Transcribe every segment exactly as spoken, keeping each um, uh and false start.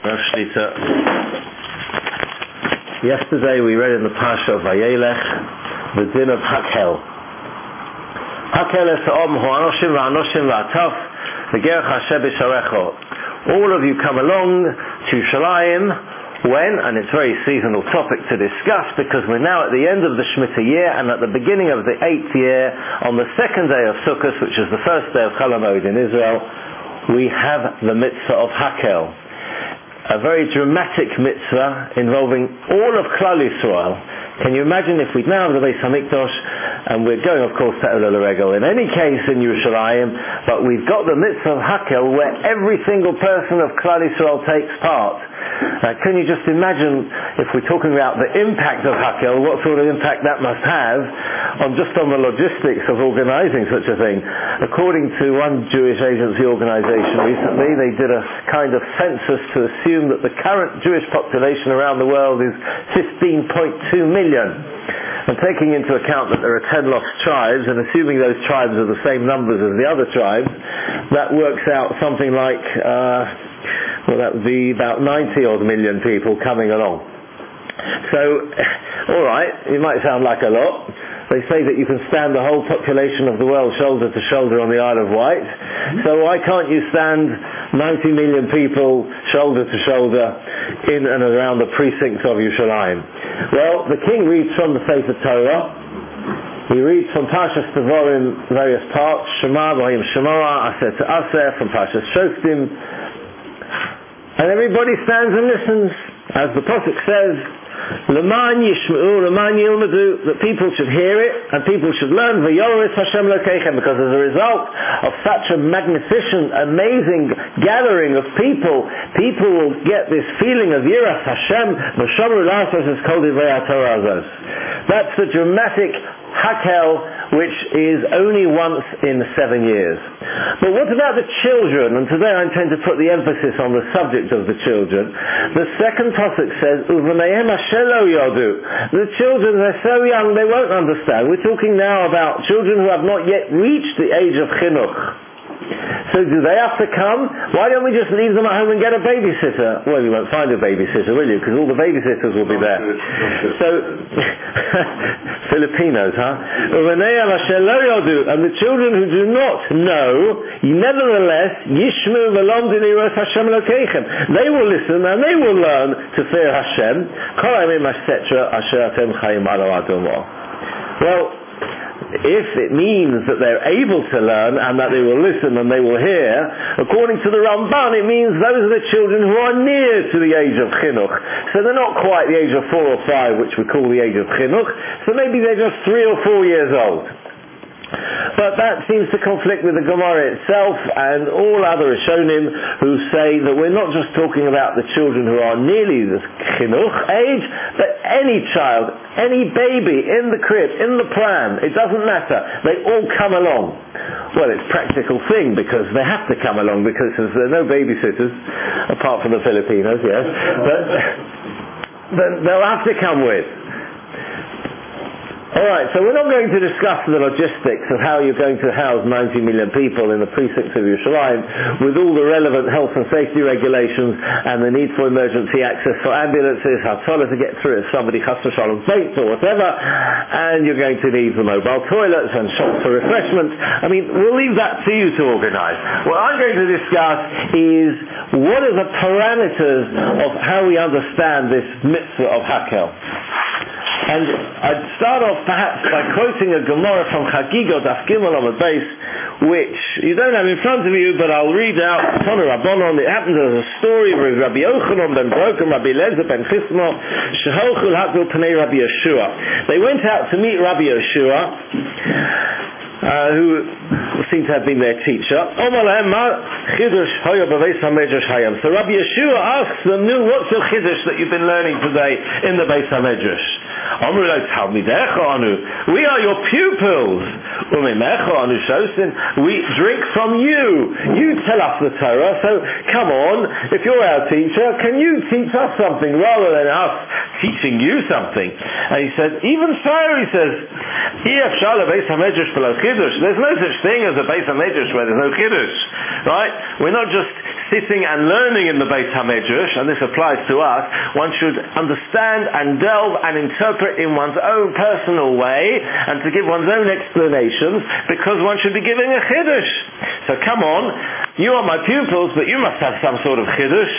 Yesterday we read in the Parsha of Vayelech the din of Hakel. Hakel es ha'om hu anoshim va'anoshim va'ataf v'gerech Hashem b'sharecho. All of you come along to Shalayim when, and it's a very seasonal topic to discuss because we're now at the end of the Shemitah year and at the beginning of the eighth year, on the second day of Sukkot, which is the first day of Chol HaMoed in Israel, we have the mitzvah of Hakel. A very dramatic mitzvah involving all of Klal Yisrael. Can you imagine if we now have the Beis HaMikdash, and we're going of course to Ola L'Regel in any case in Yerushalayim, but we've got the mitzvah of Hakel where every single person of Klal Yisrael takes part. Uh, can you just imagine, if we're talking about the impact of Hakel, what sort of impact that must have on just on the logistics of organising such a thing? According to one Jewish agency organisation recently, they did a kind of census to assume that the current Jewish population around the world is fifteen point two million. And taking into account that there are ten lost tribes, and assuming those tribes are the same numbers as the other tribes, that works out something like, uh, well, that would be about ninety odd million people coming along. So, alright, it might sound like a lot. They say that you can stand the whole population of the world shoulder to shoulder on the Isle of Wight. So why can't you stand ninety million people shoulder to shoulder in and around the precincts of Yerushalayim? Well, the king reads from the Sefer Torah. He reads from Parshas Devarim, various parts, Shema, Vayim Shemara, Aser to Aser, from Parshas Shoftim. And everybody stands and listens. As the Pasuk says, L'man yishma'u, l'man yilmadu, that people should hear it and people should learn. V'yoris Hashem Elokeichem, because as a result of such a magnificent, amazing gathering of people, people will get this feeling of Yiras Hashem. V'shamru la'asos es kol divrei haTorah azos. That's the dramatic Hakel, which is only once in seven years. But what about the children? And today I intend to put the emphasis on the subject of the children. The second pasuk says, Uvanayim Ashelo Yodu. The children, they're so young, they won't understand. We're talking now about children who have not yet reached the age of chinuch. So do they have to come? Why don't we just leave them at home and get a babysitter? Well, you won't find a babysitter, will you? Because all the babysitters will be there. So, Filipinos, huh? And the children who do not know, nevertheless, Yishmu v'lomdu liras Hashem Elokeichem. They will listen and they will learn to fear Hashem. Kol ha'yamim ha'setra asher atem chayim alo adomo. Well, if it means that they're able to learn and that they will listen and they will hear, according to the Ramban, it means those are the children who are near to the age of chinuch. So they're not quite the age of four or five, which we call the age of chinuch. So maybe they're just three or four years old. But that seems to conflict with the Gemara itself and all other Rishonim who say that we're not just talking about the children who are nearly the chinuch age, but any child, any baby in the crib, in the pram, it doesn't matter. They all come along. Well, it's a practical thing because they have to come along because there are no babysitters, apart from the Filipinos, yes. But, but they'll have to come with. Alright, so we're not going to discuss the logistics of how you're going to house ninety million people in the precincts of Yerushalayim with all the relevant health and safety regulations and the need for emergency access for ambulances, how to get through if somebody chas v'shalom faints or whatever, and you're going to need the mobile toilets and shops for refreshments. I mean, we'll leave that to you to organise. What I'm going to discuss is what are the parameters of how we understand this mitzvah of Hakel. And I'd start off perhaps by quoting a Gemara from Chagiga Daf Gimel on the base, which you don't have in front of you, but I'll read out. Tana Rabbanon. It happens as a story with Rabbi Yochanan ben Broken, Rabbi Eliezer ben Chisma, Sheholchu Hakol Pnei Rabbi Yeshua. They went out to meet Rabbi Yeshua, uh, who seemed to have been their teacher. So Rabbi Yeshua asks them, "No, what's your chiddush that you've been learning today in the Beis HaMedrash?" We are your pupils. We drink from you. You tell us the Torah, so come on, if you're our teacher, can you teach us something rather than us teaching you something? And he said, even so, he says, Chiddush. There's no such thing as a Beis HaMedrash where there's no Chiddush. Right? We're not just sitting and learning in the Beis HaMedrash, and this applies to us. One should understand and delve and interpret in one's own personal way, and to give one's own explanations, because one should be giving a Chiddush. So come on, you are my pupils, but you must have some sort of Chiddush.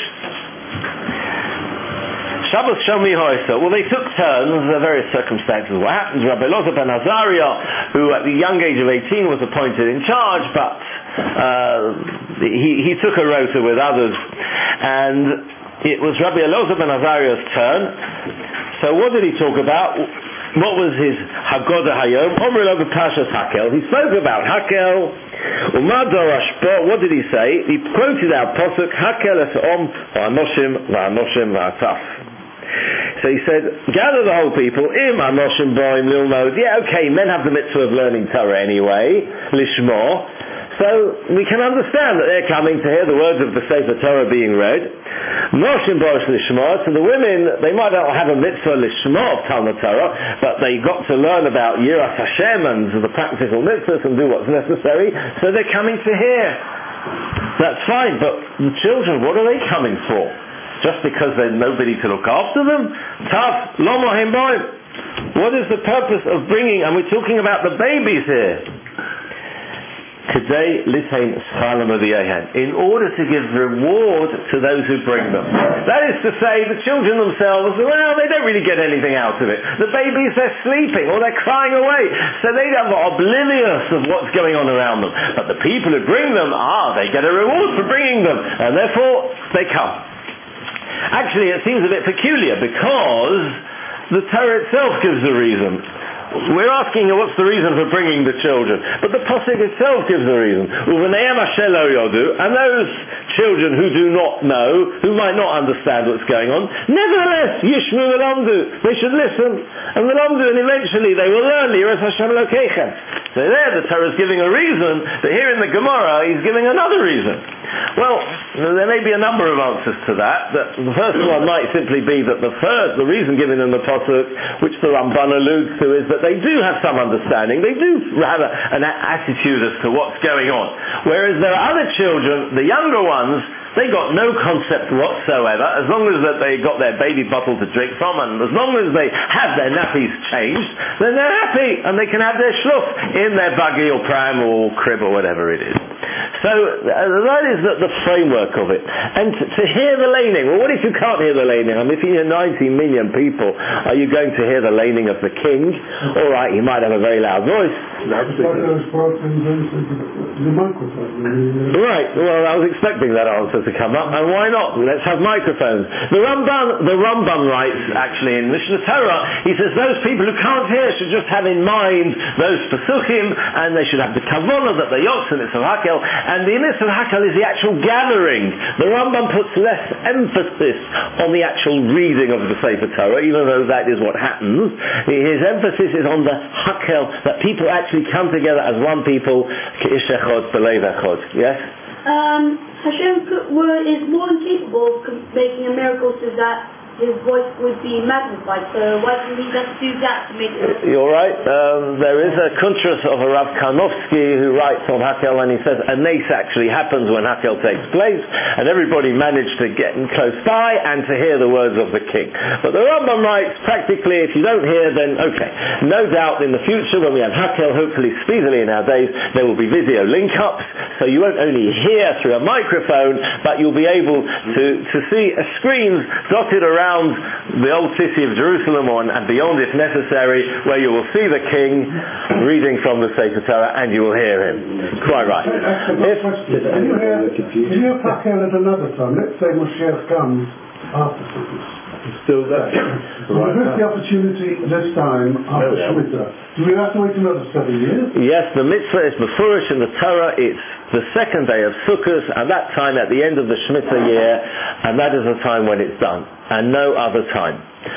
Shabbos Shomi Hoysa. Well, they took turns. There are various circumstances. What happens? Rabbi Elazar ben Azariah, who at the young age of eighteen was appointed in charge, but uh, he, he took a rota with others, and it was Rabbi Elazar ben Azariah's turn. So what did he talk about? What was his Haggadah Hayom? Omri lo b'Parshas Hakel. He spoke about Hakel. Umador Ashpo. What did he say? He quoted our posuk Hakel es Om va'anoshim va'anoshim va'ataf. So he said, gather the whole people, im anoshim boim lilmod. Yeah, okay, men have the mitzvah of learning Torah anyway, lishmo. So we can understand that they're coming to hear the words of the Sefer Torah being read. Noshim boim lishmo. So the women, they might not have a mitzvah lishmo of Talmud Torah, but they got to learn about Yiras Hashem and the practical mitzvahs and do what's necessary. So they're coming to hear. That's fine, but the children, what are they coming for? Just because there's nobody to look after them? Tough. Lo mohim boim. What is the purpose of bringing, and we're talking about the babies here, Today, litain schalam aviyehen, in order to give reward to those who bring them. That is to say, the children themselves, well, they don't really get anything out of it. The babies, they're sleeping or they're crying away, so they are oblivious of what's going on around them. But the people who bring them, ah, they get a reward for bringing them, and therefore they come. Actually, it seems a bit peculiar because the Torah itself gives the reason. We're asking what's the reason for bringing the children, but the pasuk itself gives the reason. And those children who do not know, who might not understand what's going on, nevertheless, yishmu v'lamdu, they should listen, and v'lamdu, and eventually they will learn Yiras Hashem Elokeichem. So there, the Torah is giving a reason, but here in the Gemara, he's giving another reason. Well, there may be a number of answers to that. But the first one might simply be that the first, the reason given in the pasuk, which the Ramban alludes to, is that they do have some understanding. They do have a, an attitude as to what's going on. Whereas there are other children, the younger ones, they got no concept whatsoever, as long as that they got their baby bottle to drink from, and as long as they have their nappies changed, then they're happy, and they can have their shluff in their buggy or pram or crib or whatever it is. So uh, that is the, the framework of it. And to, to hear the laning, well, what if you can't hear the laning? I mean, if you hear ninety million people, are you going to hear the laning of the king? All right, he might have a very loud voice. Right, well, I was expecting that answer to come up, and why not? Let's have microphones. The Rambam, the Rambam writes, actually, in Mishnah Torah, he says those people who can't hear should just have in mind those pesuchim, and they should have the kavanah that the Yotz and Mitzvah Hakel, and the Mitzvah Hakel is the actual gathering. The Rambam puts less emphasis on the actual reading of the Sefer Torah, even though that is what happens. His emphasis is on the Hakel, that people actually come together as one people, K'ish echod b'leiv echod. Yes? Um, Hashem could, were, is more than capable of making a miracle so that his voice would be magnified. So why didn't he just do that to make it? You're right. Um, there is a kuntras of a Rav Karnofsky who writes on Hakel, and he says a nace actually happens when Hakel takes place, and everybody managed to get close by and to hear the words of the king. But the Rambam writes, practically, if you don't hear, then okay. No doubt in the future, when we have Hakel, hopefully speedily in our days, there will be video link-ups, so you won't only hear through a microphone, but you'll be able to, to see a screens dotted around the old city of Jerusalem on, and beyond if necessary, where you will see the king reading from the Sefer Torah and you will hear him. Quite right. If, can you hear, can you Hakel at another time? Let's say Moshiach comes after Sukkot. Still there. So we have the opportunity this time after oh, yeah. Shemitah. Do we have to wait another seven years? Yes, the mitzvah is befurish in the Torah. It's the second day of Sukkot, at that time at the end of the Shemitah year, and that is the time when it's done, and no other time.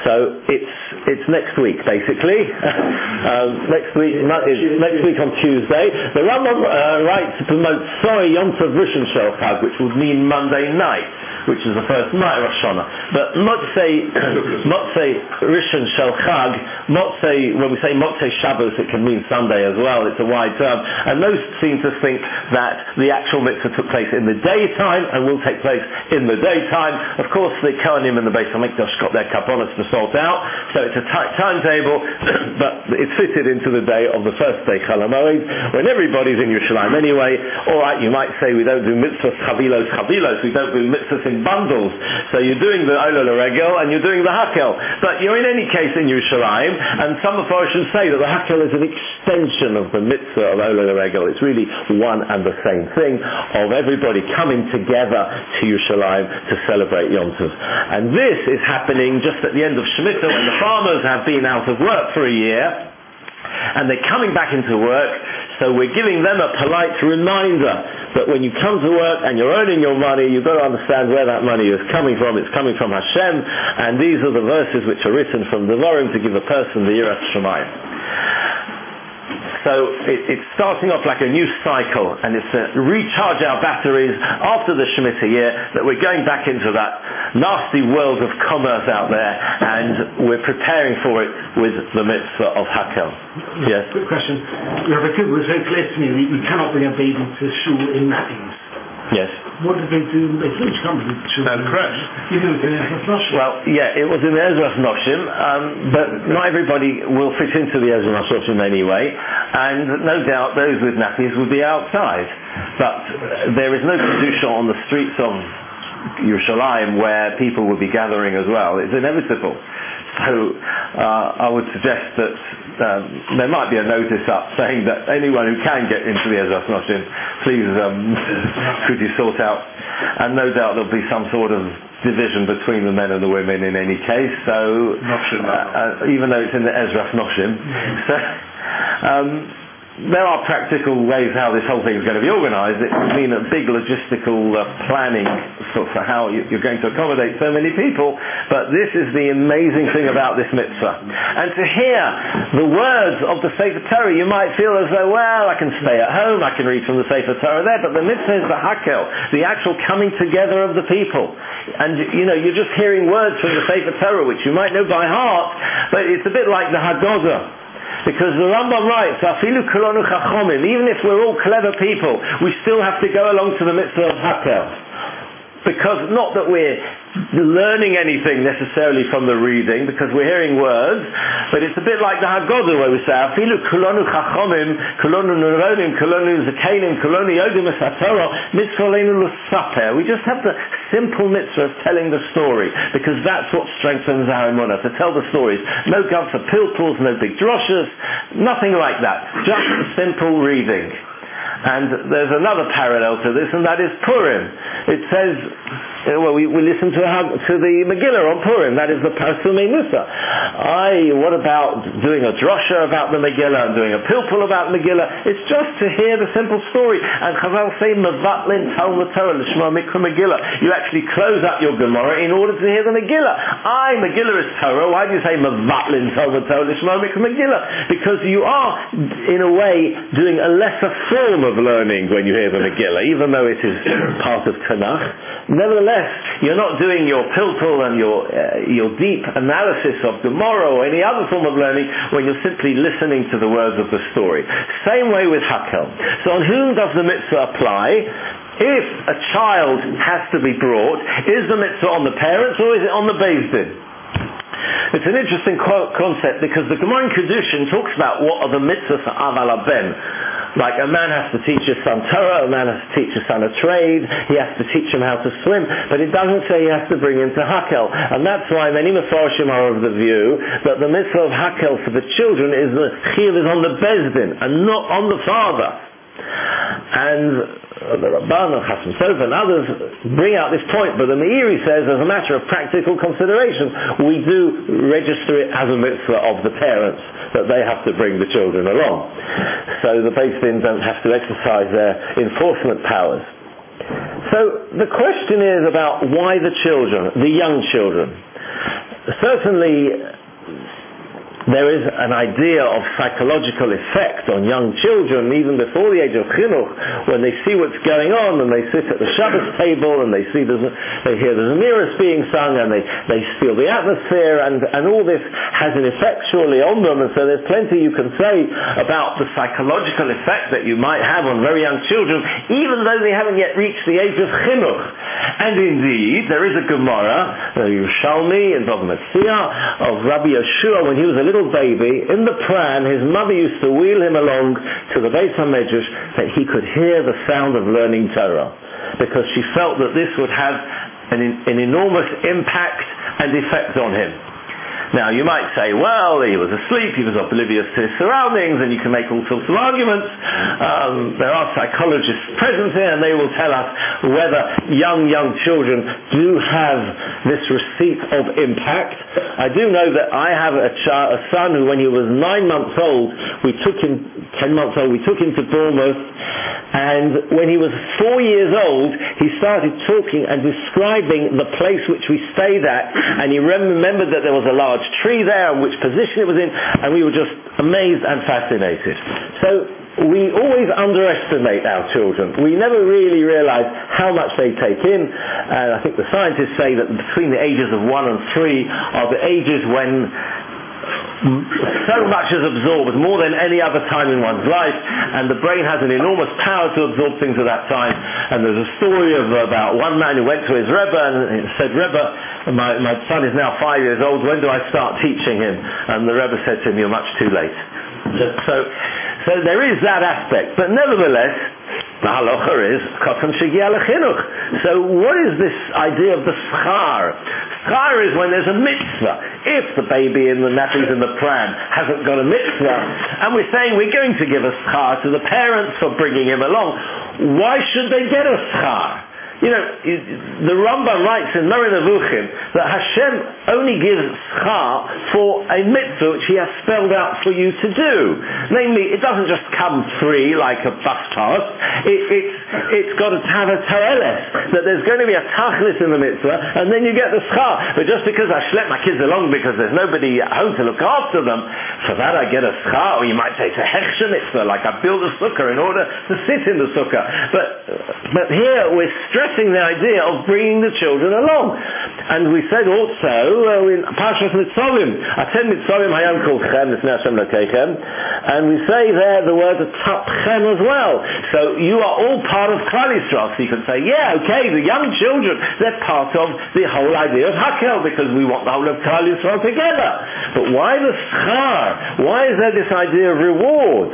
So it's it's next week, basically. um, next week, next week on Tuesday. The Rambam uh, writes to promote Sorry Yom Tov Rishon Shel Chag, which would mean Monday night, which is the first night of Rosh Hashanah. But Motzei Motzei Rishon Shel Chag, Motzei, when we say Motzei Shabbos, it can mean Sunday as well. It's a wide term, and most seem to think that the actual mitzvah took place in the daytime and will take place in the daytime. Of course, the Kohanim and the Beis HaMikdash got their kabbalas to sort out, so it's a tight timetable, but it's fitted into the day of the first day Chol HaMoed, when everybody's in Yerushalayim anyway. Alright, you might say we don't do mitzvahs chavilos chavilos, we don't do mitzvahs in bundles, so you're doing the Ola L'Regel and you're doing the Hakel, but you're in any case in Yerushalayim, and some of us should say that the Hakel is an extension of the mitzvah of Ola L'Regel. It's really one and the same thing, of everybody coming together to Yerushalayim to celebrate Yom Tov. And this is happening just at the end of Shemitah, when the farmers have been out of work for a year and they're coming back into work, so we're giving them a polite reminder that when you come to work and you're earning your money, you've got to understand where that money is coming from. It's coming from Hashem, and these are the verses which are written from Devarim to give a person the Yiras Shamayim. So it, it's starting off like a new cycle, and it's to recharge our batteries after the Shemitah year, that we're going back into that nasty world of commerce out there, and we're preparing for it with the mitzvah of Hakel. Yes? Quick question. Rabbi Kibbutz was very clear to me that you cannot bring a baby to shul in nappies. Yes. What did they do? They which company should No, correct. You know, in Ezras Noshim. Well, yeah, it was in the Ezras Noshim, um, but not everybody will fit into the Ezras Noshim anyway, and no doubt those with nappies would be outside. But there is no kedusha on the streets of Yerushalayim where people would be gathering as well. It's inevitable. So uh, I would suggest that um, there might be a notice up saying that anyone who can get into the Ezras Noshim, please um, could you sort out, and no doubt there'll be some sort of division between the men and the women in any case, so Noshim, uh, uh, even though it's in the Ezras Noshim. So um, there are practical ways how this whole thing is going to be organised. It would mean a big logistical uh, planning for, for how you, you're going to accommodate so many people, but this is the amazing thing about this mitzvah. And to hear the words of the Sefer Torah, you might feel as though, well, I can stay at home, I can read from the Sefer Torah there, but the mitzvah is the Hakel, the actual coming together of the people. And, you know, you're just hearing words from the Sefer Torah, which you might know by heart, but it's a bit like the Haggadah. Because the Rambam writes, Afilu kolonu chachomim, even if we're all clever people, we still have to go along to the mitzvah of Hakel. Because not that we're learning anything necessarily from the reading, because we're hearing words, but it's a bit like the Haggadah where we say, Afilu kolonu chachomim, kolonu neronim, kolonu zakenim, kolonu yodim esatorah, mitzvah l'saper. We just have the simple mitzvah of telling the story, because that's what strengthens our emunah, to tell the stories. No gov for pilpuls, no big droshes, nothing like that. Just simple reading. And there's another parallel to this, and that is Purim. It says, uh, well, we, we listen to, a, to the Megillah on Purim. That is the Parsumei Musa. I, what about doing a drosha about the Megillah and doing a pilpul about Megillah? It's just to hear the simple story. And Chazal say, Mevatlin Talmud Torah L'shma Mikra Megillah. You actually close up your Gemara in order to hear the Megillah. I, Megillah is Torah. Why do you say Mevatlin Talmud Torah L'shma Mikra Megillah? Because you are, in a way, doing a lesser form of learning when you hear the Megillah, even though it is part of Tanakh. Nevertheless, you're not doing your pilpul and your uh, your deep analysis of Gemara or any other form of learning when you're simply listening to the words of the story. Same way with Hakel. So on whom does the mitzvah apply? If a child has to be brought, is the mitzvah on the parents or is it on the Beis Din? It's an interesting quote, concept, because the Gemara in Kedushin talks about what are the mitzvahs for Aval HaBen. Like a man has to teach his son Torah, a man has to teach his son a trade, he has to teach him how to swim, but it doesn't say he has to bring him to Hakel. And that's why many Mefarshim are of the view that the mitzvah of Hakel for the children is the chiyuv is on the Beis Din and not on the father. And the Ramban and Chasam Sofer and others bring out this point, but the Meiri says, as a matter of practical consideration, we do register it as a mitzvah of the parents, that they have to bring the children along. So the Beis Din don't have to exercise their enforcement powers. So the question is about why the children, the young children. certainly there is an idea of psychological effect on young children even before the age of chinuch, when they see what's going on and they sit at the Shabbos table and they see the, they hear the Zemiros being sung and they, they feel the atmosphere, and, and all this has an effect surely on them. And so there's plenty you can say about the psychological effect that you might have on very young children even though they haven't yet reached the age of chinuch. And indeed there is a Gemara, the Yerushalmi in Bava Metzia, of Rabbi Yeshua when he was a little baby in the pran. His mother used to wheel him along to the Beis HaMedrash that he could hear the sound of learning Torah, because she felt that this would have an, an enormous impact and effect on him. Now you might say, well, he was asleep, he was oblivious to his surroundings, and you can make all sorts of arguments. Um, there are psychologists present here and they will tell us whether young, young children do have this receipt of impact. I do know that I have a, ch- a son who, when he was nine months old, we took him, ten months old, we took him to Bournemouth, and when he was four years old, he started talking and describing the place which we stayed at, and he remembered that there was a large tree there and which position it was in, and we were just amazed and fascinated. So we always underestimate our children. We never really realize how much they take in, and I think the scientists say that between the ages of one and three are the ages when so much is absorbed, more than any other time in one's life, and the brain has an enormous power to absorb things at that time. And there's a story of about one man who went to his Rebbe and said, Rebbe, my, my son is now five years old, when do I start teaching him? And the Rebbe said to him, you're much too late. So, so there is that aspect, but nevertheless, the halacha is katan shegia lechinuch. So what is this idea of the schar? Schar is when there's a mitzvah. If the baby in the nappies in the pram hasn't got a mitzvah, and we're saying we're going to give a schar to the parents for bringing him along, why should they get a schar? You know, the Rambam writes in Moreh Nevuchim that Hashem only gives schar for a mitzvah which He has spelled out for you to do. Namely, it doesn't just come free like a bus pass. It, it's, it's got to have a toeles, that there's going to be a tachlis in the mitzvah, and then you get the schar. But just because I schlep my kids along because there's nobody at home to look after them, for that I get a schar. Or you might say it's a hechsher mitzvah, like I build a sukkah in order to sit in the sukkah. But, but here we're stressing the idea of bringing the children along. And we said also uh, in Parshas Nitzavim, Atem Nitzavim Hayam Kolchem Lifnei Hashem Lokeichem, and we say there the word Tapchem as well. So you are all part of Klal Yisrael. So you can say, yeah, okay, the young children, they're part of the whole idea of Hakel, because we want the whole of Klal Yisrael together. But why the schar? Why is there this idea of reward?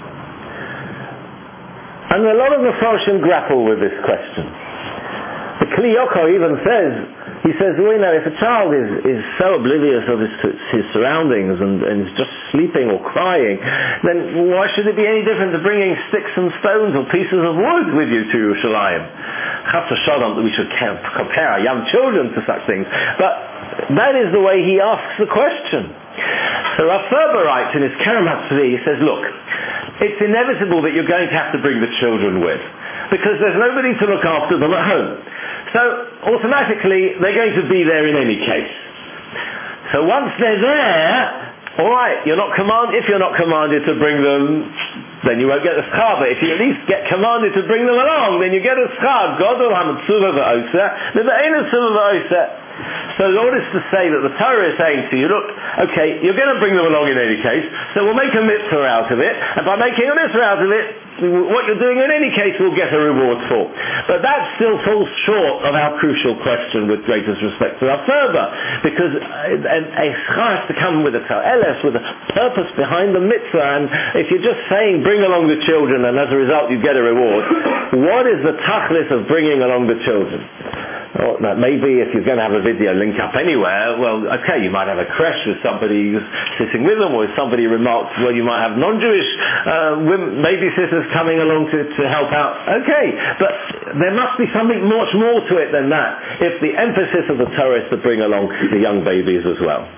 And a lot of the Mefarshim grapple with this question. The Kli Yakar even says, he says, well, you know, if a child is, is so oblivious of his, his surroundings and, and is just sleeping or crying, then why should it be any different to bringing sticks and stones or pieces of wood with you to Yerushalayim? Chas v'shalom that we should compare our young children to such things. But that is the way he asks the question. So Rav Ferber writes in his Kerem HaTzvi, he says, look, it's inevitable that you're going to have to bring the children with, because there's nobody to look after them at home. So automatically they're going to be there in any case. So once they're there, alright, you're not command if you're not commanded to bring them, then you won't get a schar. But if you at least get commanded to bring them along, then you get a schar. Godol hametzuva v'oseh, v've'ein tzuvah v'oseh. So all this to say that the Torah is saying to you, look, okay, you're going to bring them along in any case, so we'll make a mitzvah out of it, and by making a mitzvah out of it, what you're doing in any case we'll get a reward for. But that still falls short of our crucial question, with greatest respect to our Ferber, because a schar has to come with a toeles, with a purpose behind the mitzvah, and if you're just saying bring along the children and as a result you get a reward, what is the tachlis of bringing along the children? Or maybe if you're going to have a video link up anywhere, well, okay, you might have a creche with somebody who's sitting with them, or if somebody remarks, well, you might have non-Jewish uh, women, babysitters coming along to, to help out. Okay, but there must be something much more to it than that, if the emphasis of the Torah is to bring along the young babies as well.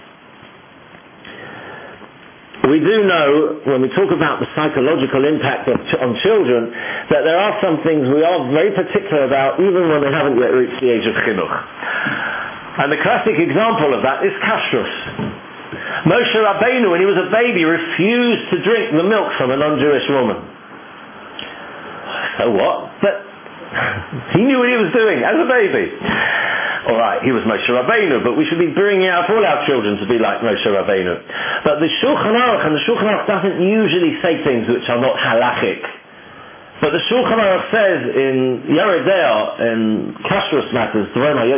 We do know, when we talk about the psychological impact of ch- on children, that there are some things we are very particular about, even when they haven't yet reached the age of chinuch. And the classic example of that is kashrus. Moshe Rabbeinu, when he was a baby, refused to drink the milk from a non-Jewish woman. So what? But he knew what he was doing as a baby. Alright, he was Moshe Rabbeinu, but we should be bringing out all our children to be like Moshe Rabbeinu. But the Shulchan Aruch, and the Shulchan Aruch doesn't usually say things which are not halachic. But the Shulchan Aruch says in Yoreh De'ah, in kashrus matters,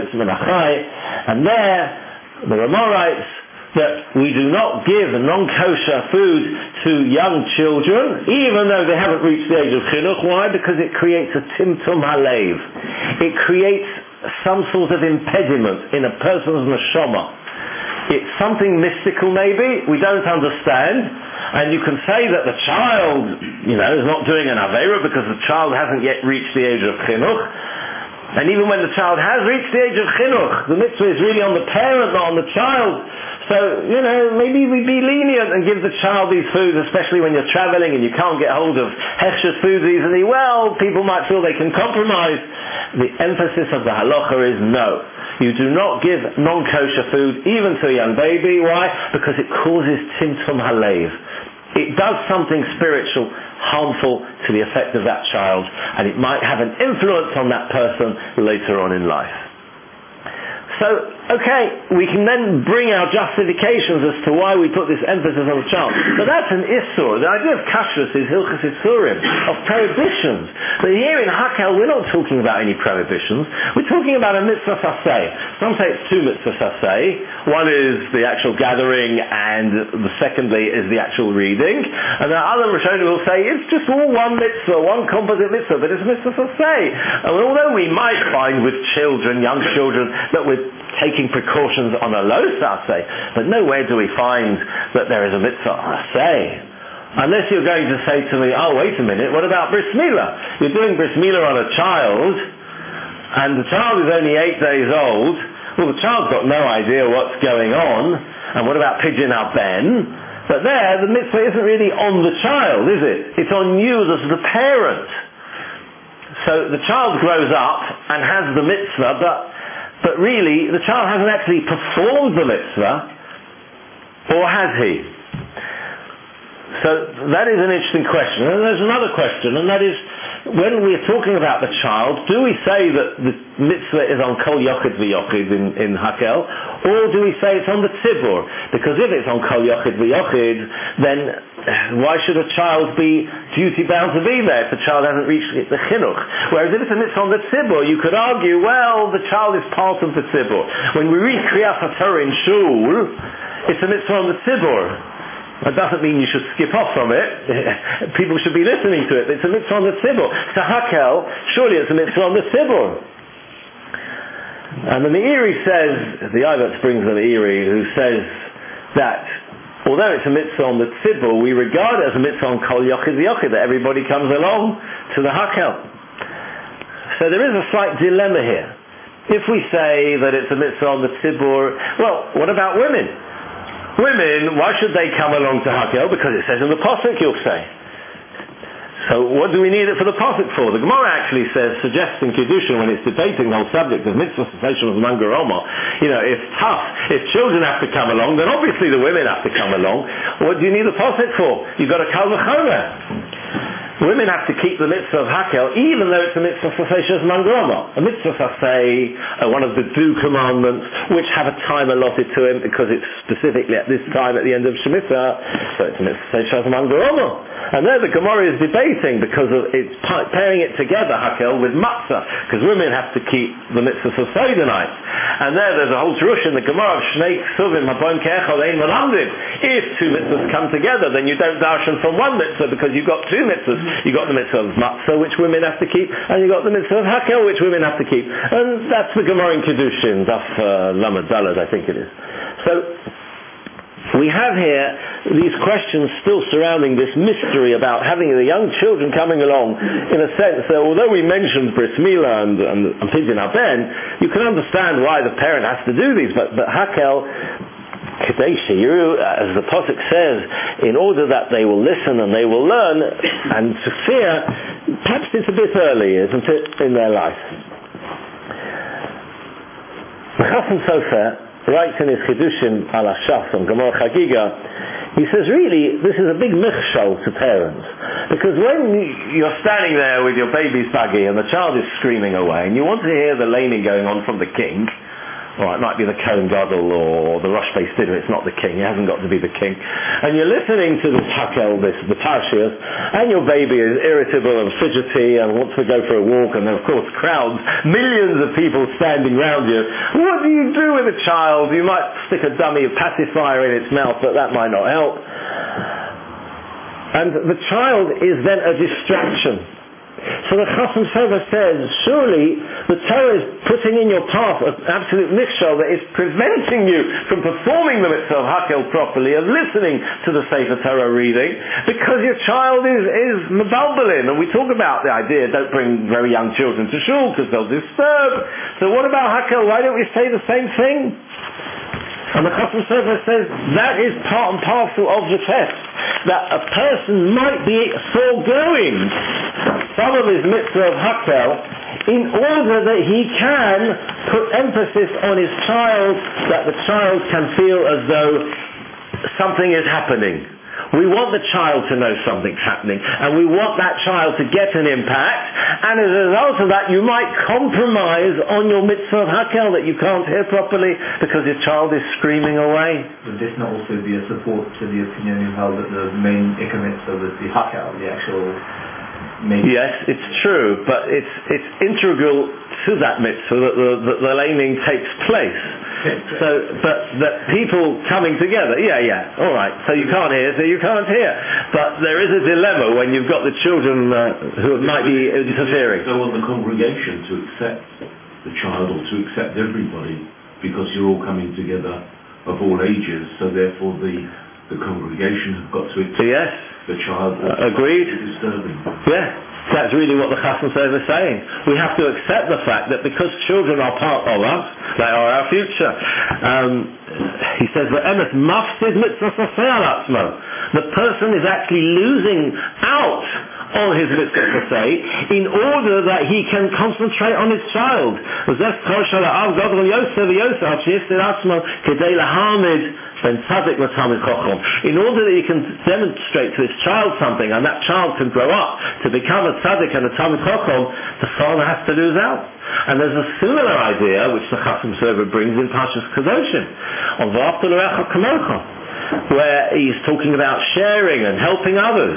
and there, the Ramah writes that we do not give non-kosher food to young children, even though they haven't reached the age of chinuch. Why? Because it creates a timtum halev. It creates some sort of impediment in a person's neshama. It's something mystical maybe, we don't understand, and you can say that the child, you know, is not doing an aveira because the child hasn't yet reached the age of chinuch. And even when the child has reached the age of chinuch, the mitzvah is really on the parent, not on the child. So, you know, maybe we be lenient and give the child these foods, especially when you're traveling and you can't get hold of hechsher's foods easily. Well, people might feel they can compromise. The emphasis of the halacha is no. You do not give non-kosher food even to a young baby. Why? Because it causes timtum halev. It does something spiritual harmful to the effect of that child, and it might have an influence on that person later on in life. So, okay, we can then bring our justifications as to why we put this emphasis on the child. But that's an issur. The idea of kashrus is hilchos isurim, of prohibitions. But here in Hakel, we're not talking about any prohibitions. We're talking about a mitzvah saseh. Some say it's two mitzvah saseh. One is the actual gathering, and the secondly is the actual reading. And the other Rishonim will say it's just all one mitzvah, one composite mitzvah, but it's a mitzvah saseh. And although we might find with children, young children, that we're taking precautions on a low saseh, but nowhere do we find that there is a mitzvah saseh. Unless you're going to say to me, oh wait a minute, what about bris milah? You're doing bris milah on a child, and the child is only eight days old. Well, the child's got no idea what's going on. And what about pidyon haben? But there, the mitzvah isn't really on the child, is it? It's on you as the parent. So the child grows up and has the mitzvah, but But really, the child hasn't actually performed the mitzvah, or has he? So that is an interesting question. And there's another question, and that is, when we're talking about the child, do we say that the mitzvah is on kol yochid v'yochid in, in Hakel, or do we say it's on the tzibur? Because if it's on kol yochid v'yochid, then why should a child be duty bound to be there if the child hasn't reached the chinuch? Whereas if it's a mitzvah on the tzibur, you could argue, well, the child is part of the tzibur. When we read Kriyas HaTorah in shul, it's a mitzvah on the tzibur. That doesn't mean you should skip off from it. People should be listening to it. It's a mitzvah on the tzibur. So Hakel, surely it's a mitzvah on the tzibur. And the Meiri says, the Ivetz brings the Meiri, who says that although it's a mitzvah on the tzibur, we regard it as a mitzvah on kol yochid v'yochid, that everybody comes along to the Hakel. So there is a slight dilemma here. If we say that it's a mitzvah on the tzibur, well, what about women? Women, why should they come along to Hakel? Because it says in the Pasuk, you'll say. So what do we need it for the Pasuk for? The Gemara actually says, suggests in Kiddushin, when it's debating the whole subject of mitzvah cessation of Mangaroma, you know, if tough, if children have to come along, then obviously the women have to come along. What do you need the Pasuk for? You've got a kal v'chomer. Women have to keep the mitzvah of Hakel, even though it's a mitzvah saseh mangroma. A mitzvah saseh, uh, one of the two commandments, which have a time allotted to him because it's specifically at this time at the end of Shemitah, so it's a mitzvah saseh mangroma. And there the Gemara is debating because of it's pairing it together, Hakel, with matzah, because women have to keep the mitzvah saseh tonight. And there there's a whole trush in the Gemara of Shnei Ksuvim, Haboim Ke'echad Ein Melamdim. If two mitzvahs come together, then you don't darshan from one mitzvah because you've got two mitzvahs. You got the mitzvah of matzah, which women have to keep, and you got the mitzvah of hakel, which women have to keep. And that's the Gemara in Kiddushin, Daf uh, Lamed Daled, I think it is. So we have here these questions still surrounding this mystery about having the young children coming along, in a sense that although we mentioned bris milah and, and, and pidyon haben, you can understand why the parent has to do these, but, but hakel, as the Pasuk says, in order that they will listen and they will learn and to fear, perhaps it's a bit early, isn't it, in their life? The Chasam Sofer writes in his Chidushim al Hashaf on Gemara Chagiga, he says really this is a big michshol to parents, because when you're standing there with your baby's buggy and the child is screaming away and you want to hear the laning going on from the king, or it might be the Kohen Gadol or the Rosh Beis Din, it's not the king, it hasn't got to be the king, and you're listening to this Hakel, this, the Parshias, and your baby is irritable and fidgety and wants to go for a walk, and there are of course crowds, millions of people standing around you. What do you do with a child? You might stick a dummy of pacifier in its mouth, but that might not help. And the child is then a distraction. So the Chasam Sofer says, surely the Torah is putting in your path an absolute michshol that is preventing you from performing the mitzvah of Hakel properly, of listening to the Sefer Torah reading, because your child is, is mebalbalin. And we talk about the idea, don't bring very young children to shul because they'll disturb. So what about Hakel? Why don't we say the same thing? And the Chasam Sofer says that is part and parcel of the test, that a person might be foregoing some of his mitzvah of Hakel in order that he can put emphasis on his child, that the child can feel as though something is happening. We want the child to know something's happening, and we want that child to get an impact, and as a result of that you might compromise on your mitzvah of Hakel that you can't hear properly because your child is screaming away. Would this not also be a support to the opinion you held that the main Ikar mitzvah was the Hakel, the actual main... Yes, it's true, but it's it's integral to that mitzvah that the, that the laning takes place. So, but that people coming together, yeah, yeah, all right. So you can't hear, so you can't hear. But there is a dilemma when you've got the children uh, who might be interfering. So on the congregation to accept the child or to accept everybody, because you're all coming together of all ages. So therefore, the the congregation have got to accept yes. the child. Uh, agreed. Disturbing. Yeah. That's really what the Chasam Sofer is saying. We have to accept the fact that because children are part of us, they are our future. Um, he says that emes mafsid mitzvah saseh al atzmo. The person is actually losing out on his mitzvah saseh in order that he can concentrate on his child. In order that you can demonstrate to this child something, and that child can grow up to become a tzaddik and a talmid chacham, the father has to lose out. And there's a similar idea which the Chasam Sofer brings in Parshas Kedoshim on V'ahavta l'reacha kamocha, where he's talking about sharing and helping others.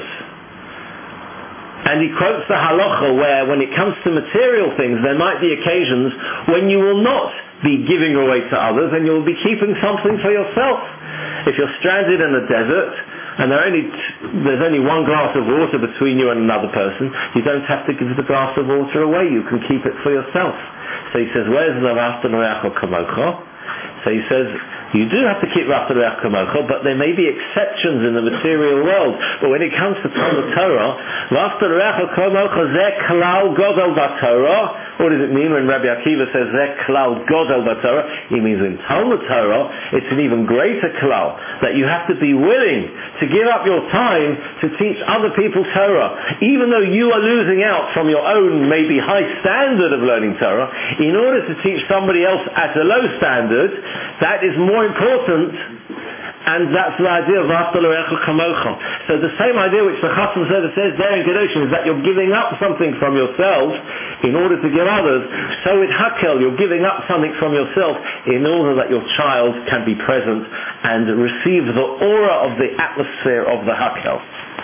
And he quotes the halacha where when it comes to material things there might be occasions when you will not be giving away to others and you'll be keeping something for yourself. If you're stranded in a desert and there only t- there's only one glass of water between you and another person, you don't have to give the glass of water away, you can keep it for yourself. So he says, where's the V'ahavta l'reacha kamocha? So he says, you do have to keep V'ahavta l'reacha kamocha, but there may be exceptions in the material world. But when it comes to Talmud Torah, V'ahavta l'reacha kamocha zeh klal godel b'Torah. What does it mean when Rabbi Akiva says zeh klal godel b'Torah? He means in Talmud Torah, it's an even greater klal, that you have to be willing to give up your time to teach other people Torah. Even though you are losing out from your own maybe high standard of learning Torah, in order to teach somebody else at a low standard, that is more important, and that's the idea of V'ahavta l'reacha kamocha. So the same idea which the Chasam Sofer says there in Kedoshim is that you're giving up something from yourself in order to give others. So with Hakel, you're giving up something from yourself in order that your child can be present and receive the aura of the atmosphere of the Hakel.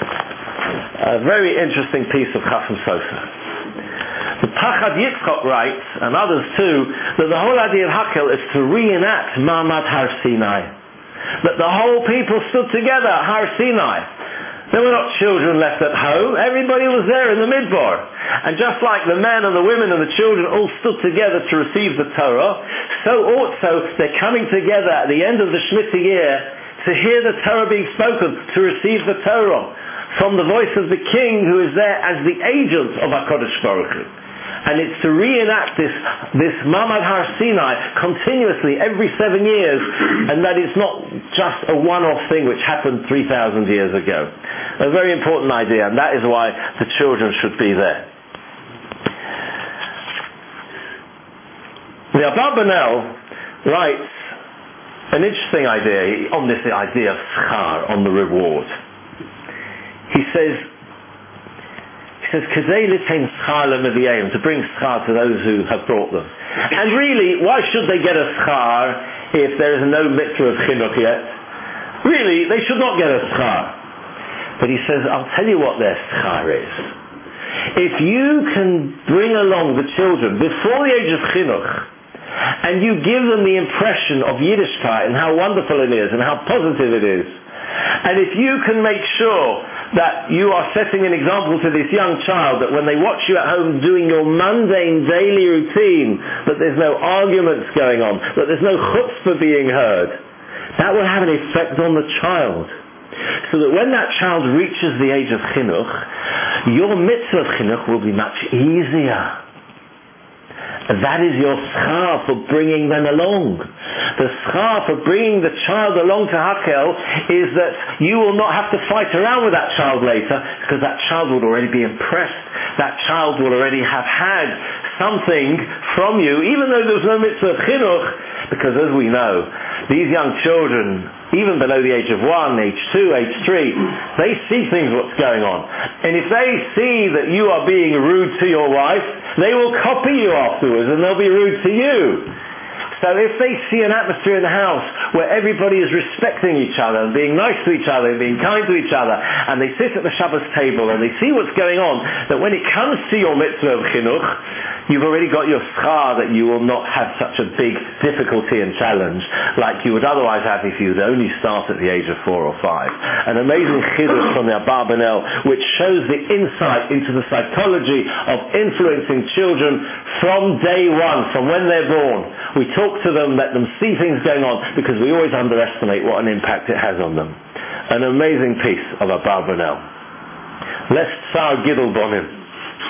A very interesting piece of Chasam Sofer. The Pachad Yitzchok writes, and others too, that the whole idea of Hakel is to reenact Ma'amad Har Sinai. That the whole people stood together at Har Sinai. There were not children left at home. Everybody was there in the Midbar. And just like the men and the women and the children all stood together to receive the Torah, so also they're coming together at the end of the Shemitah year to hear the Torah being spoken, to receive the Torah from the voice of the king who is there as the agent of HaKadosh Baruch Hu. And it's to reenact this, this Ma'amad Har Sinai continuously every seven years, and that it's not just a one-off thing which happened three thousand years ago. A very important idea, and that is why the children should be there. The Abarbanel writes an interesting idea on this idea of schar, on the reward. He says, he says, "Kadei litain schar lemevi'eim," to bring schar to those who have brought them. And really, why should they get a schar if there is no mitzvah of chinuch yet? Really, they should not get a schar. But he says, I'll tell you what their schar is. If you can bring along the children before the age of chinuch, and you give them the impression of Yiddishkeit and how wonderful it is and how positive it is, and if you can make sure that you are setting an example to this young child, that when they watch you at home doing your mundane daily routine, that there's no arguments going on, that there's no chutzpah being heard, that will have an effect on the child. So that when that child reaches the age of chinuch, your mitzvah of chinuch will be much easier. That is your schar for bringing them along. The schar for bringing the child along to Hakel is that you will not have to fight around with that child later, because that child will already be impressed. That child will already have had something from you, even though there's no mitzvah of chinuch, because as we know, these young children, even below the age of one, age two, age three, they see things what's going on. And if they see that you are being rude to your wife, they will copy you afterwards and they'll be rude to you. So if they see an atmosphere in the house where everybody is respecting each other and being nice to each other and being kind to each other, and they sit at the Shabbos table and they see what's going on, that when it comes to your mitzvah of chinuch, you've already got your schar, that you will not have such a big difficulty and challenge like you would otherwise have if you would only start at the age of four or five. An amazing chiddush from the Abarbanel, which shows the insight into the psychology of influencing children from day one, from when they're born. We talk to them, let them see things going on, because we always underestimate what an impact it has on them. An amazing piece of Abarbanel. Let's tsar gidul bonim.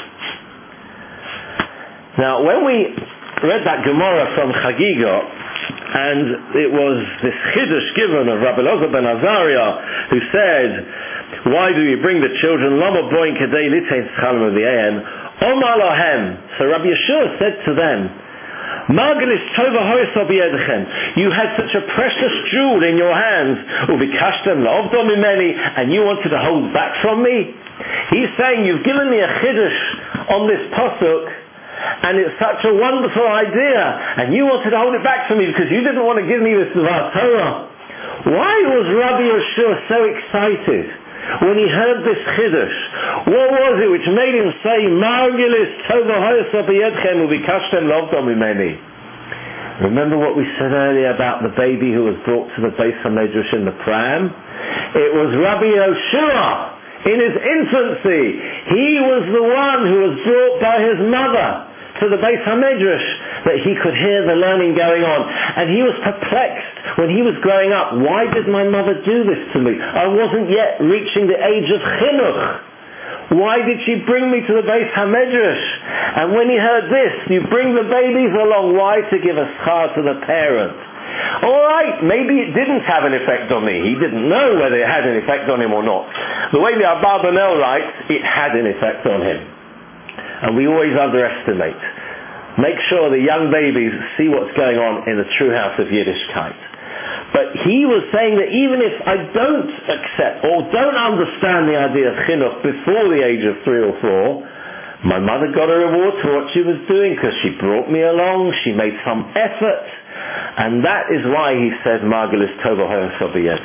Now, when we read that Gemara from Chagiga, and it was this chiddush given of Rabbi Elazar ben Azariah, who said, why do you bring the children? Lama boin kedei litein schalim aviehem. Omar lahem. So Rabbi Yeshua said to them, Margalis tova hoyso biyedechem. You had such a precious jewel in your hands, ubikashtem la'ovdo mimeni, and you wanted to hold back from me? He's saying, you've given me a chiddush on this pasuk, and it's such a wonderful idea, and you wanted to hold it back from me because you didn't want to give me this Dvar Torah. Why was Rabbi Yeshua so excited when he heard this chiddush? What was it which made him say, Margilis tova hoyasa b'yedchem ubikashtem lovdom mimeni? Remember what we said earlier about the baby who was brought to the Beis HaMedrash in the pram? It was Rabbi Yeshua. In his infancy, he was the one who was brought by his mother to the Beis HaMedrash, that he could hear the learning going on. And he was perplexed when he was growing up. Why did my mother do this to me? I wasn't yet reaching the age of chinuch. Why did she bring me to the Beis HaMedrash? And when he heard this, you bring the babies along. Why? To give a schar to the parent. Alright, maybe it didn't have an effect on me. He didn't know whether it had an effect on him or not. The way the Abarbanel writes, it had an effect on him. And we always underestimate. Make sure the young babies see what's going on in the true house of Yiddishkeit. But he was saying that even if I don't accept or don't understand the idea of chinuch before the age of three or four, my mother got a reward for what she was doing because she brought me along, she made some effort. And that is why he said, Margalis Tova Hoyasobiyet.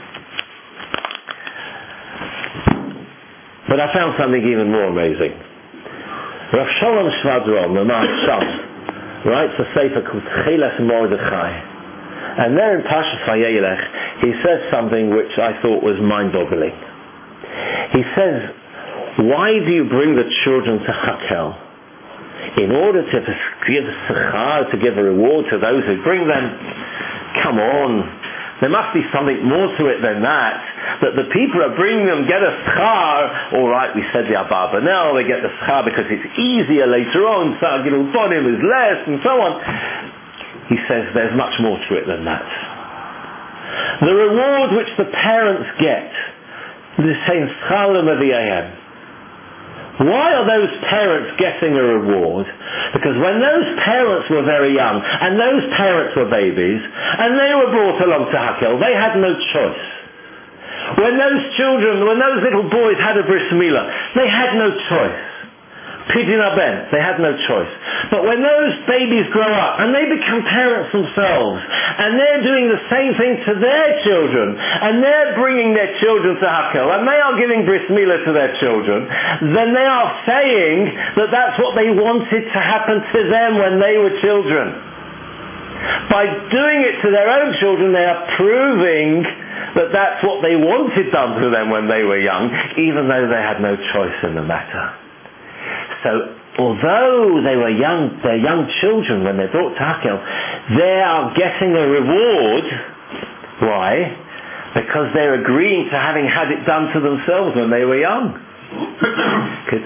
But I found something even more amazing. Rav Shalom Shvadron, the Maharshal, writes a sefer called Tchilas Mordechai. And there in Parshas Vayelech, he says something which I thought was mind-boggling. He says, why do you bring the children to Hakel? In order to give sechar, to give a reward to those who bring them? Come on. There must be something more to it than that. That the people who are bringing them get a schar. Alright, we said the Abarbanel, they get the schar because it's easier later on. Tzar Gidul Bonim is less, and so on. He says there's much more to it than that. The reward which the parents get, the same schar l'maviehem. Why are those parents getting a reward? Because when those parents were very young, and those parents were babies, and they were brought along to Hakel, they had no choice. When those children, when those little boys had a bris milah, they had no choice. Pidyon haben, they had no choice. But when those babies grow up and they become parents themselves, and they're doing the same thing to their children, and they're bringing their children to Hakel, and they are giving bris milah to their children, then they are saying that that's what they wanted to happen to them when they were children. By doing it to their own children, they are proving that that's what they wanted done to them when they were young, even though they had no choice in the matter. So, although they were young, they're young children when they're brought to Hakel, they are getting a reward. Why? Because they're agreeing to having had it done to themselves when they were young. So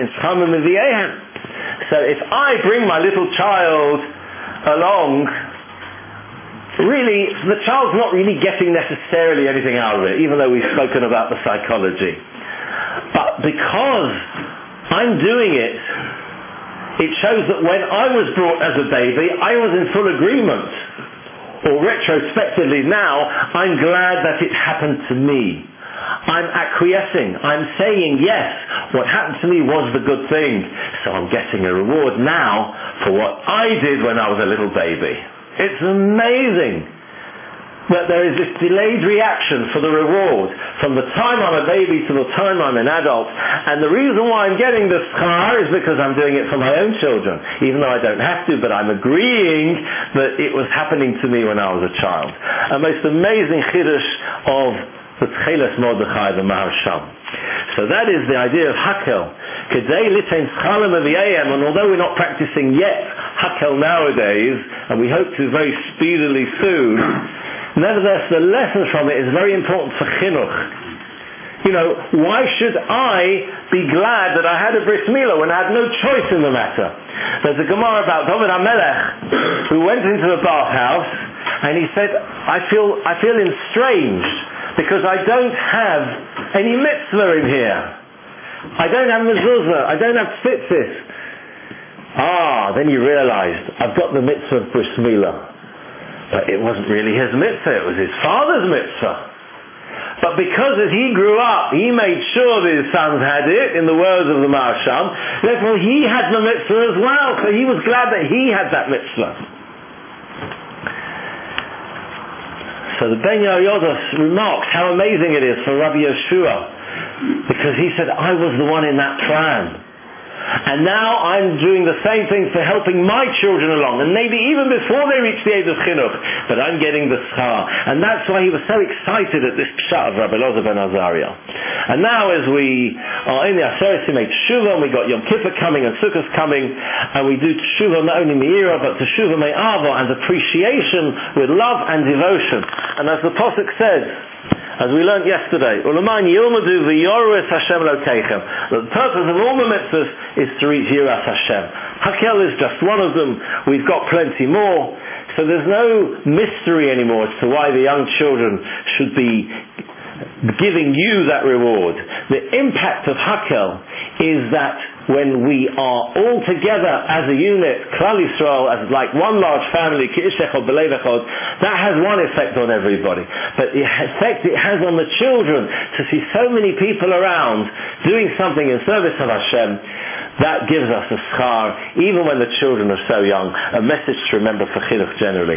if I bring my little child along, really, the child's not really getting necessarily anything out of it, even though we've spoken about the psychology. But because I'm doing it, it shows that when I was brought as a baby, I was in full agreement. Or retrospectively now, I'm glad that it happened to me. I'm acquiescing. I'm saying, yes, what happened to me was the good thing. So I'm getting a reward now for what I did when I was a little baby. It's amazing that there is this delayed reaction for the reward from the time I'm a baby to the time I'm an adult. And the reason why I'm getting this schar is because I'm doing it for my own children, even though I don't have to, but I'm agreeing that it was happening to me when I was a child. A most amazing chiddush of the Tcheles Mordechai, the Maharsham. So that is the idea of Hakel. Kedei litein schalim aviyayim, and although we're not practicing yet Hakel nowadays, and we hope to very speedily soon, nevertheless, the lesson from it is very important for chinuch. You know, why should I be glad that I had a bris milah when I had no choice in the matter? There's a Gemara about David HaMelech who went into the bathhouse and he said, I feel I feel estranged because I don't have any mitzvah in here. I don't have mezuzah. I don't have tzitzis. Ah, then you realized, I've got the mitzvah of bris milah. But it wasn't really his mitzvah, it was his father's mitzvah. But because as he grew up, he made sure that his sons had it, in the words of the Maharsham, therefore he had the mitzvah as well, so he was glad that he had that mitzvah. So the Ben Yodos remarks how amazing it is for Rabbi Yeshua, because he said, I was the one in that plan. And now I'm doing the same thing for helping my children along, and maybe even before they reach the age of chinuch, but I'm getting the schar. And that's why he was so excited at this pshat of Rabbi Elazar ben Azariah. And now as we are in the Aseret Yimei Teshuvah, and we got Yom Kippur coming and Sukkot coming, and we do Teshuvah not only Me'ira, but Teshuvah Me'ava, and appreciation with love and devotion. And as the Pasuk says, as we learned yesterday, Ulaman Yilmadu v'yoru es Hashem Elokeichem. The purpose of all the mitzvahs is to reach Yiras Hashem. Hakel is just one of them. We've got plenty more. So there's no mystery anymore as to why the young children should be giving you that reward. The impact of Hakel is that when we are all together as a unit, Klal Yisrael, as like one large family, Ki'ish Echad B'Lev Echad, that has one effect on everybody. But the effect it has on the children, to see so many people around doing something in service of Hashem, that gives us a schar, even when the children are so young. A message to remember for chinuch generally.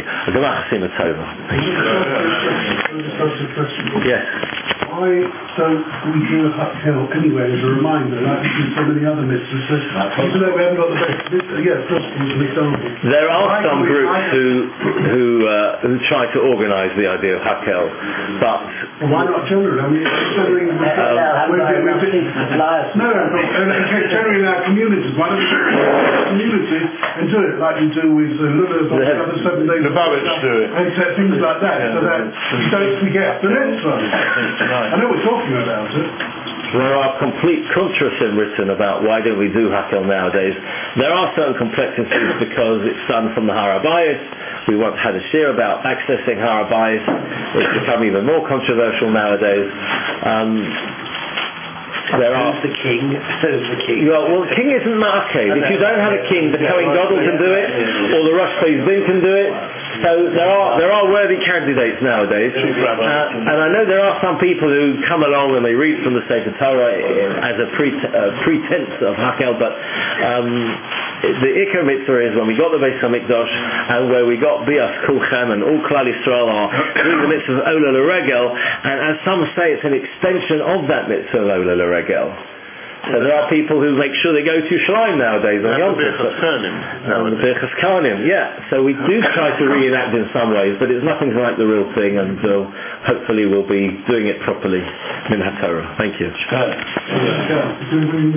Yes. Why don't we do Hakel anyway as a reminder, like we do so many other mitzvahs? Even though we haven't got the best mitzvah, yeah, just as an example. There are why some groups who who uh, who try to organise the idea of Hakel, but well, why not generally? I mean, considering um, we're, we're, we're, no, okay, generally in our communities, why don't we do our community and do it like you do with uh, Lullahs or the other seven days? The Babbage do it. And things like that, yeah, so that you don't forget the mitzvah. I know we're talking about it. There are complete contrasim written about why don't we do Hakel nowadays. There are certain complexities because it's done from the Har HaBayis. We once had a shir about accessing Har HaBayis. It's become even more controversial nowadays. Um, there are... Who's the king? Who's the king? Well, well, king isn't ma'akev. If you don't have a king, the Kohen Gadol can do it, or the Rosh Bezdin can do it. So there are there are worthy candidates nowadays, uh, and I know there are some people who come along and they read from the Sefer Torah as a pre- uh, pretense of Hakel, but um, the Ikar Mitzvah is when we got the Beis HaMikdash and where we got Bias Kulchem and all Klal Yisrael are doing the mitzvah of Ola L'Regel, and as some say, it's an extension of that mitzvah of Ola L'Regel. So there are people who make sure they go to Shlaim nowadays on Yom Tov. Birchas Karnim, yeah. So we do try to reenact in some ways, but it's nothing like the real thing, and uh, hopefully we'll be doing it properly in HaTorah. Thank you.